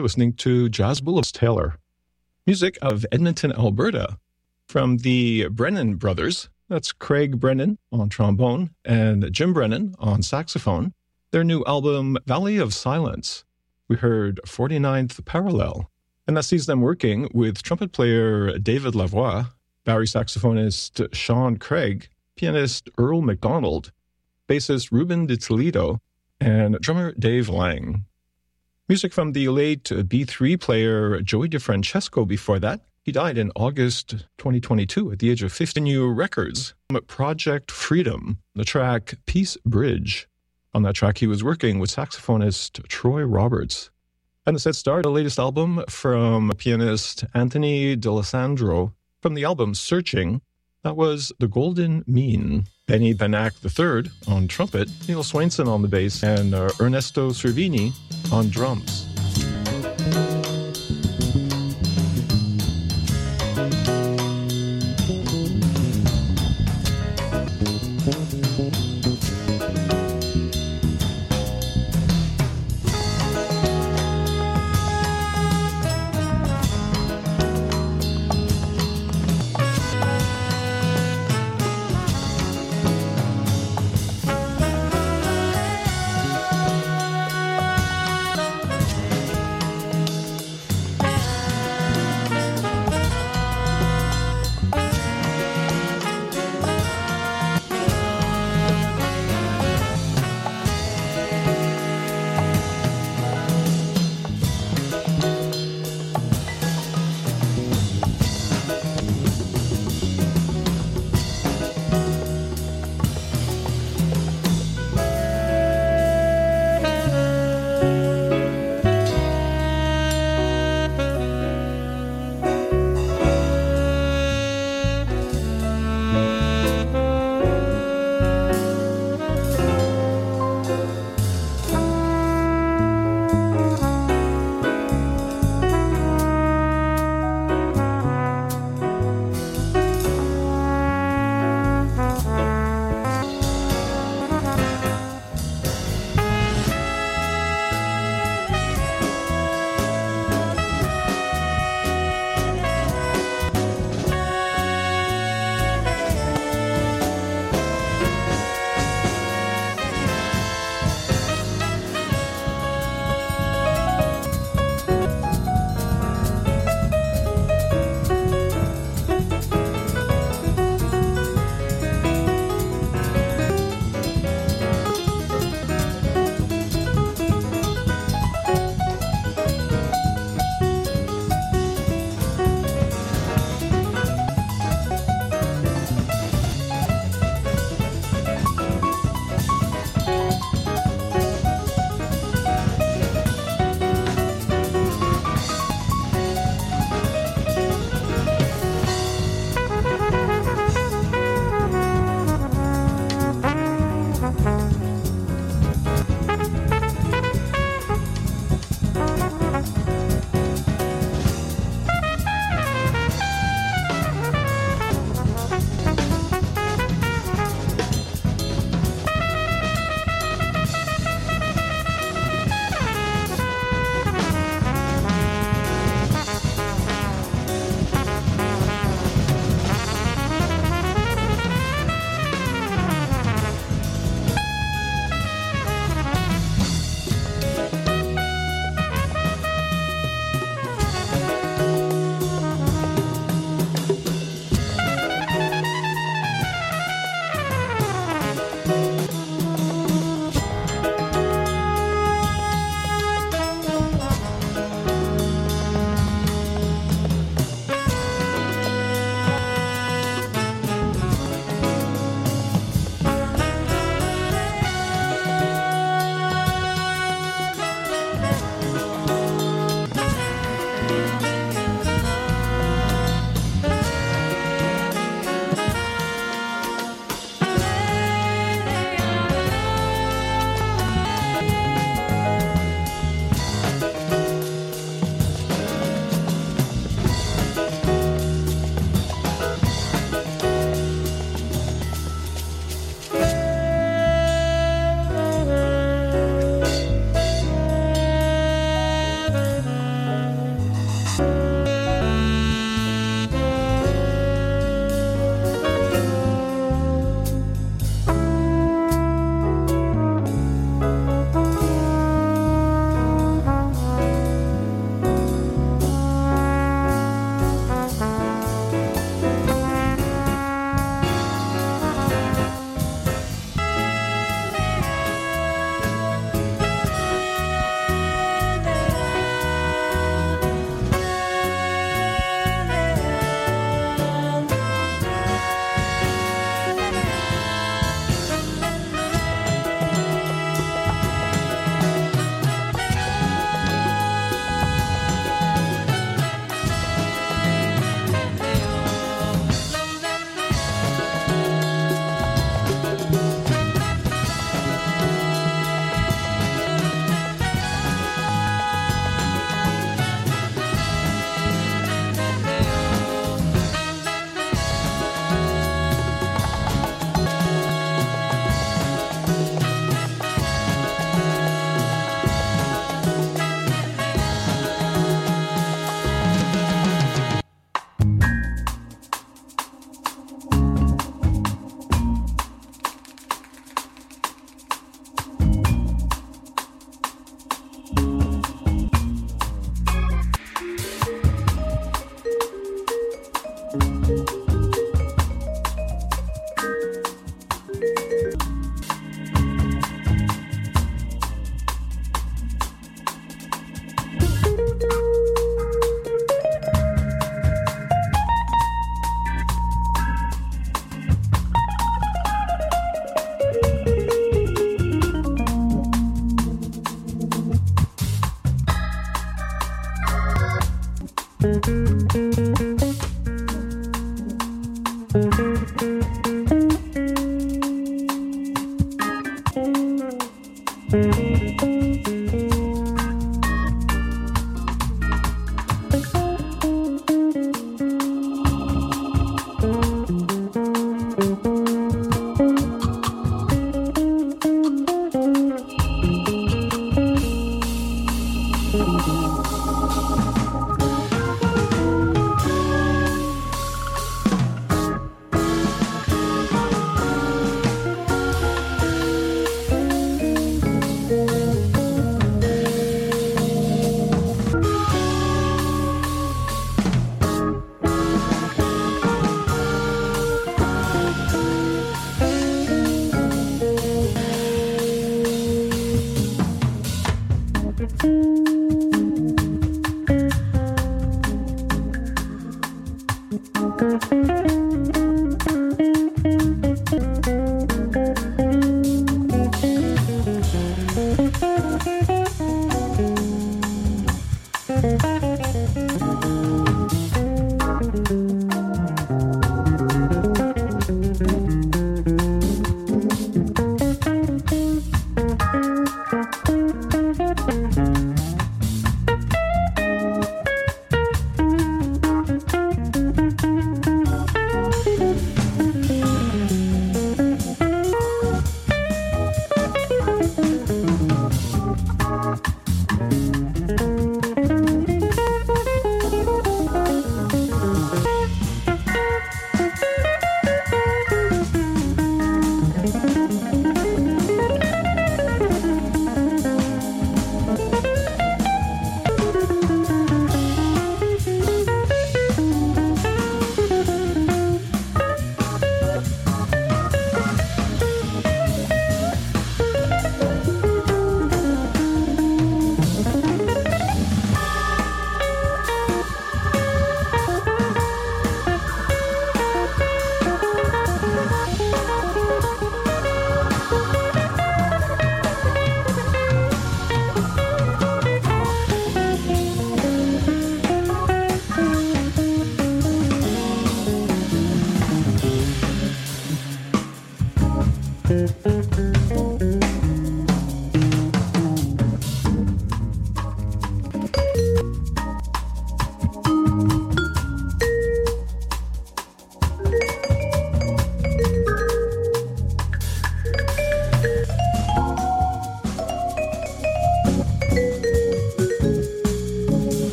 You're listening to Jazz Boulevard Taylor. Music of Edmonton, Alberta, from the Brennan brothers. That's Craig Brennan on trombone and Jim Brennan on saxophone. Their new album, Valley of Silence. We heard 49th Parallel. And that sees them working with trumpet player David Lavoie, Barry saxophonist Sean Craig, pianist Earl McDonald, bassist Ruben de Toledo, and drummer Dave Lang. Music from the late B3 player Joey DeFrancesco before that. He died in August 2022 at the age of 50. New records. Project Freedom, the track Peace Bridge. On that track, he was working with saxophonist Troy Roberts. And the set started the latest album from pianist Anthony D'Alessandro from the album Searching. That was The Golden Mean. Benny Benac III on trumpet, Neil Swainson on the bass, and Ernesto Cervini on drums.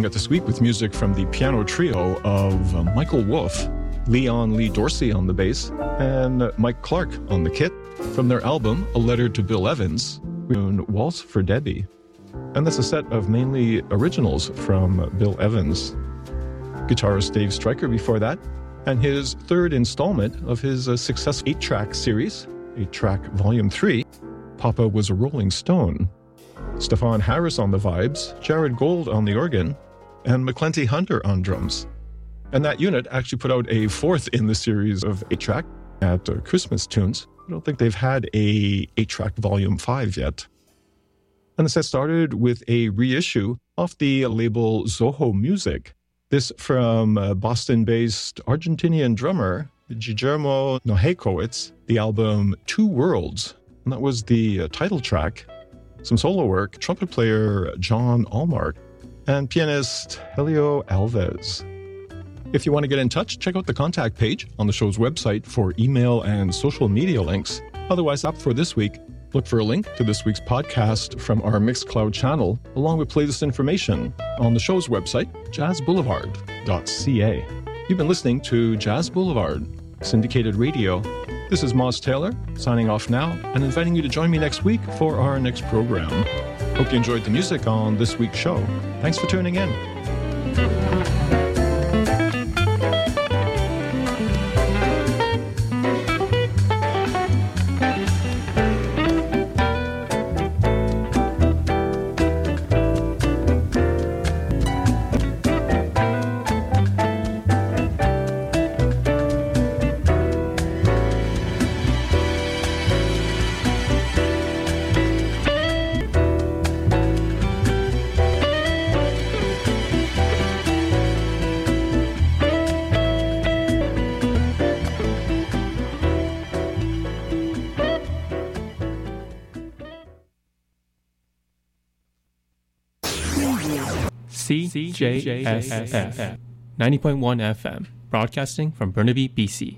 out this week with music from the piano trio of Michael Wolff, Leon Lee Dorsey on the bass, and Mike Clark on the kit, from their album A Letter to Bill Evans, Waltz for Debbie. And that's a set of mainly originals from Bill Evans. Guitarist Dave Stryker before that, and his third installment of his successful 8-track series, 8-track Volume 3, Papa Was a Rolling Stone. Stefan Harris on the vibes, Jared Gold on the organ, and McClenty Hunter on drums. And that unit actually put out a fourth in the series of 8-track at Christmas Tunes. I don't think they've had a 8-track Volume 5 yet. And the set started with a reissue off the label Zoho Music. This from Boston-based Argentinian drummer Guillermo Nojekowicz, the album Two Worlds, and that was the title track. Some solo work, trumpet player John Allmark, and pianist Helio Alves. If you want to get in touch, check out the contact page on the show's website for email and social media links. Otherwise, up for this week, look for a link to this week's podcast from our Mixcloud channel, along with playlist information on the show's website, jazzboulevard.ca. You've been listening to Jazz Boulevard, syndicated radio. This is Moz Taylor, signing off now and inviting you to join me next week for our next program. Hope you enjoyed the music on this week's show. Thanks for tuning in. CJSF 90.1 FM, broadcasting from Burnaby, BC.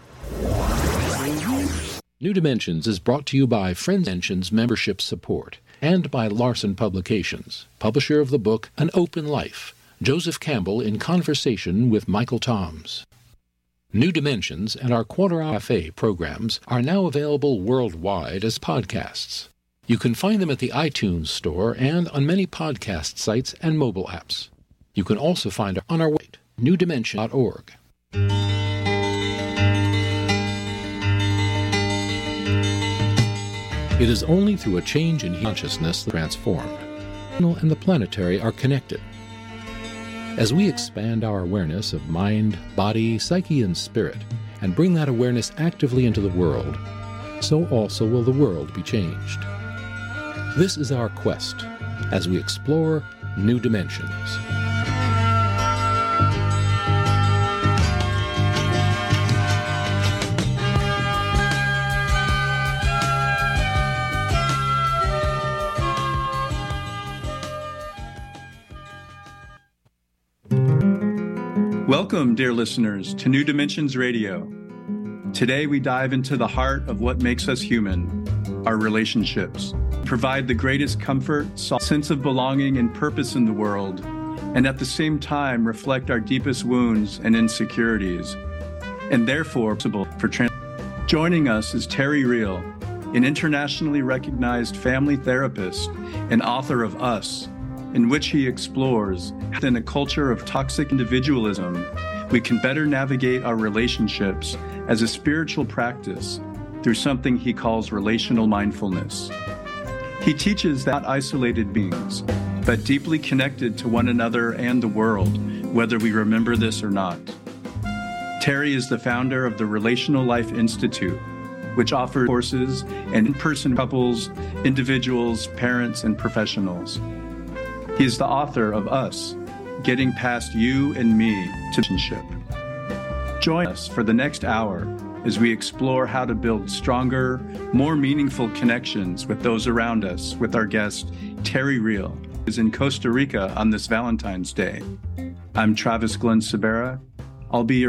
New Dimensions is brought to you by Friends Dimensions membership support and by Larson Publications, publisher of the book An Open Life, Joseph Campbell in conversation with Michael Toms. New Dimensions and our Quarter Hour Cafe programs are now available worldwide as podcasts. You can find them at the iTunes Store and on many podcast sites and mobile apps. You can also find it on our website, newdimension.org. It is only through a change in consciousness that transformed. And the planetary are connected. As we expand our awareness of mind, body, psyche, and spirit, and bring that awareness actively into the world, so also will the world be changed. This is our quest as we explore new dimensions. Welcome, dear listeners, to New Dimensions Radio. Today we dive into the heart of what makes us human, our relationships. Provide the greatest comfort, sense of belonging and purpose in the world, and at the same time reflect our deepest wounds and insecurities, and therefore for Joining us is Terry Real, an internationally recognized family therapist and author of Us, in which he explores how in a culture of toxic individualism, we can better navigate our relationships as a spiritual practice through something he calls relational mindfulness. He teaches that not isolated beings, but deeply connected to one another and the world, whether we remember this or not. Terry is the founder of the Relational Life Institute, which offers courses and in-person couples, individuals, parents, and professionals. He is the author of Us, Getting Past You and Me to Relationship. Join us for the next hour as we explore how to build stronger, more meaningful connections with those around us with our guest, Terry Real, who is in Costa Rica on this Valentine's Day. I'm Travis Glenn Sabera. I'll be your